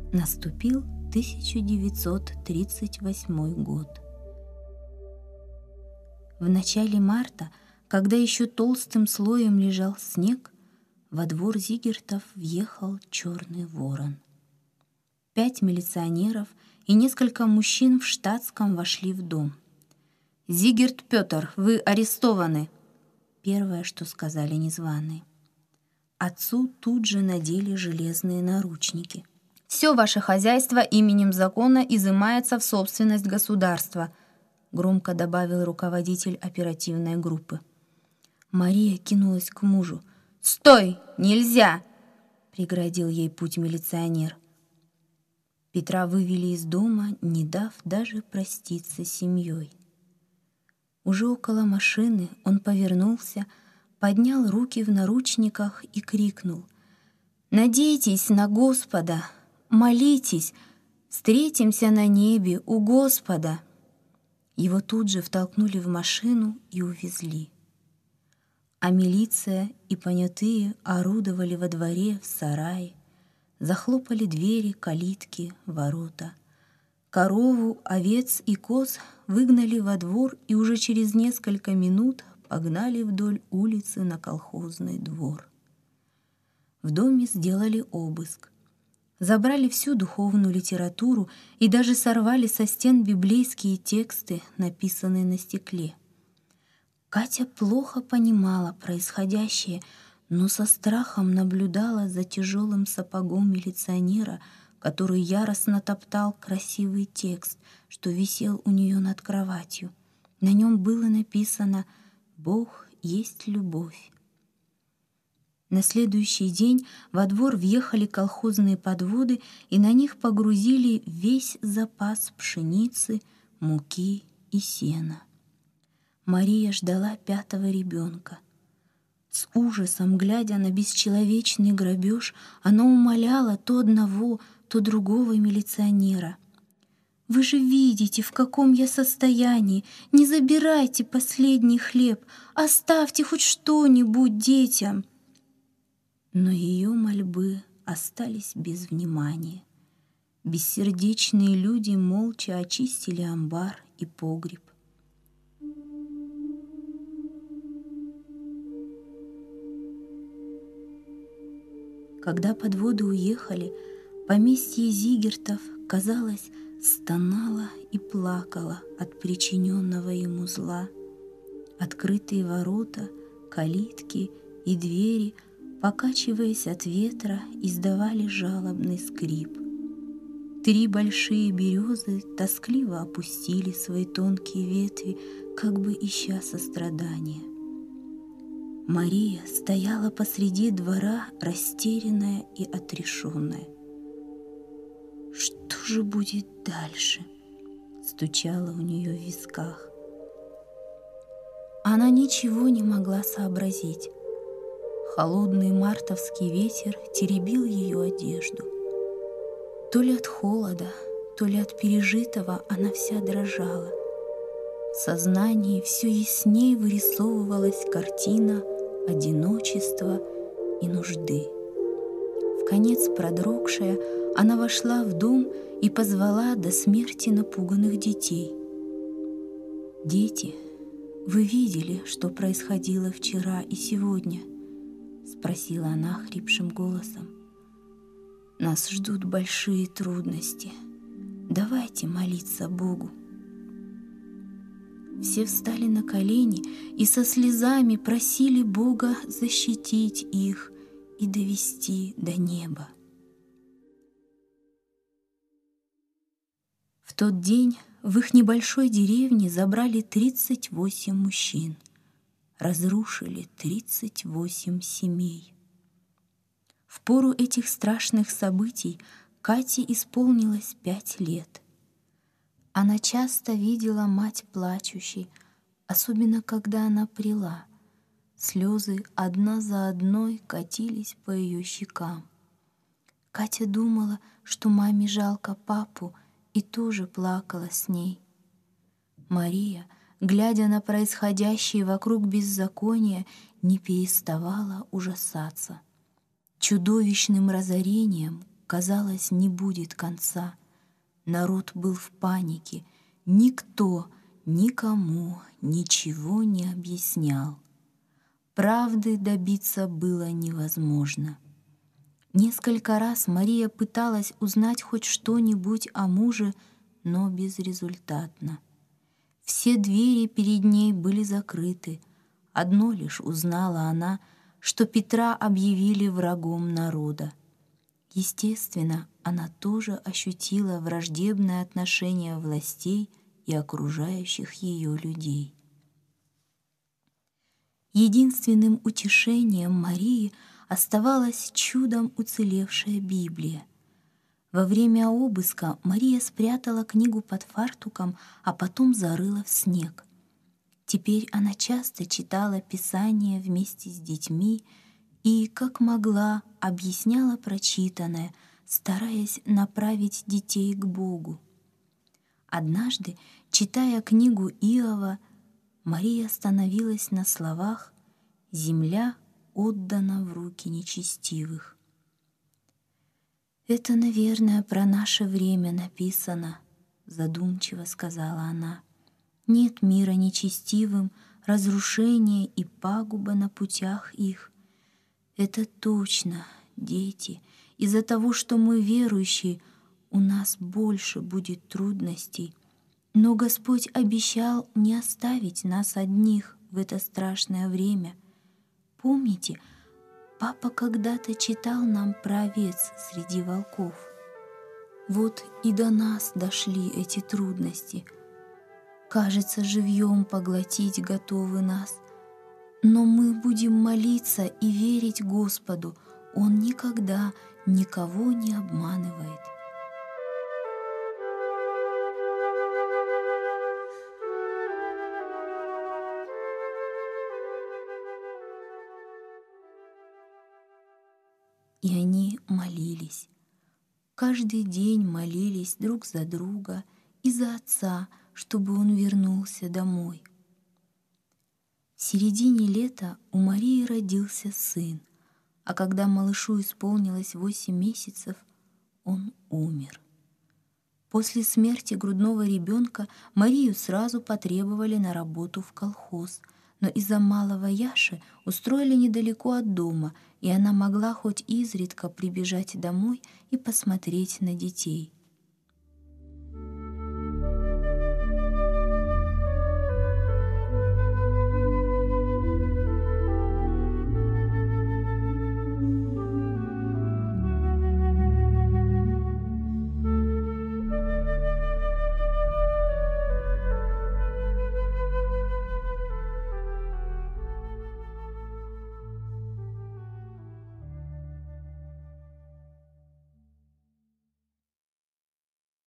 Наступил 1938 год. В начале марта, когда еще толстым слоем лежал снег, во двор Зигертов въехал черный ворон. 5 милиционеров и несколько мужчин в штатском вошли в дом. «Зигерт Петр, вы арестованы!» Первое, что сказали незваные. Отцу тут же надели железные наручники. «Все ваше хозяйство именем закона изымается в собственность государства», громко добавил руководитель оперативной группы. Мария кинулась к мужу. «Стой! Нельзя!» преградил ей путь милиционер. Петра вывели из дома, не дав даже проститься с семьей. Уже около машины он повернулся, поднял руки в наручниках и крикнул: «Надейтесь на Господа! Молитесь! Встретимся на небе у Господа!» Его тут же втолкнули в машину и увезли. А милиция и понятые орудовали во дворе, в сарае, захлопали двери, калитки, ворота. Корову, овец и коз выгнали во двор и уже через несколько минут погнали вдоль улицы на колхозный двор. В доме сделали обыск. Забрали всю духовную литературу и даже сорвали со стен библейские тексты, написанные на стекле. Катя плохо понимала происходящее, но со страхом наблюдала за тяжелым сапогом милиционера, который яростно топтал красивый текст, что висел у нее над кроватью. На нем было написано «Бог есть любовь». На следующий день во двор въехали колхозные подводы, и на них погрузили весь запас пшеницы, муки и сена. Мария ждала 5-го ребенка. С ужасом, глядя на бесчеловечный грабеж, она умоляла то одного, то другого милиционера: «Вы же видите, в каком я состоянии. Не забирайте последний хлеб, оставьте хоть что-нибудь детям». Но ее мольбы остались без внимания. Бессердечные люди молча очистили амбар и погреб. Когда подводы уехали, поместье Зигертов, казалось, стонало и плакало от причиненного ему зла. Открытые ворота, калитки и двери, покачиваясь от ветра, издавали жалобный скрип. 3 большие березы тоскливо опустили свои тонкие ветви, как бы ища сострадания. Мария стояла посреди двора, растерянная и отрешенная. «Что же будет дальше?» — стучало у нее в висках. Она ничего не могла сообразить. Холодный мартовский ветер теребил ее одежду. То ли от холода, то ли от пережитого она вся дрожала. В сознании все ясней вырисовывалась картина одиночества и нужды. Вконец продрогшая, она вошла в дом и позвала до смерти напуганных детей. «Дети, вы видели, что происходило вчера и сегодня?» — спросила она хрипшим голосом. «Нас ждут большие трудности. Давайте молиться Богу». Все встали на колени и со слезами просили Бога защитить их и довести до неба. В тот день в их небольшой деревне забрали 38 мужчин, разрушили 38 семей. В пору этих страшных событий Кате исполнилось 5 лет. Она часто видела мать плачущей, особенно когда она прила. Слезы одна за одной катились по ее щекам. Катя думала, что маме жалко папу, и тоже плакала с ней. Мария, глядя на происходящее вокруг беззакония, не переставала ужасаться чудовищным разорением, казалось, не будет конца. Народ был в панике, никто никому ничего не объяснял. Правды добиться было невозможно. Несколько раз Мария пыталась узнать хоть что-нибудь о муже, но безрезультатно. Все двери перед ней были закрыты. Одно лишь узнала она, что Петра объявили врагом народа. Естественно, она тоже ощутила враждебное отношение властей и окружающих ее людей. Единственным утешением Марии оставалась чудом уцелевшая Библия. Во время обыска Мария спрятала книгу под фартуком, а потом зарыла в снег. Теперь она часто читала Писание вместе с детьми и, как могла, объясняла прочитанное, стараясь направить детей к Богу. Однажды, читая книгу Иова, Мария остановилась на словах «Земля отдана в руки нечестивых». «Это, наверное, про наше время написано», — задумчиво сказала она. «Нет мира нечестивым, разрушения и пагуба на путях их. Это точно, дети. Из-за того, что мы верующие, у нас больше будет трудностей. Но Господь обещал не оставить нас одних в это страшное время. Помните, папа когда-то читал нам про овец среди волков. Вот и до нас дошли эти трудности. Кажется, живьем поглотить готовы нас. Но мы будем молиться и верить Господу. Он никогда никого не обманывает». И они молились. Каждый день молились друг за друга и за отца, чтобы он вернулся домой. В середине лета у Марии родился сын, а когда малышу исполнилось 8 месяцев, он умер. После смерти грудного ребенка Марию сразу потребовали на работу в колхоз, но из-за малого Яши устроили недалеко от дома, и она могла хоть изредка прибежать домой и посмотреть на детей.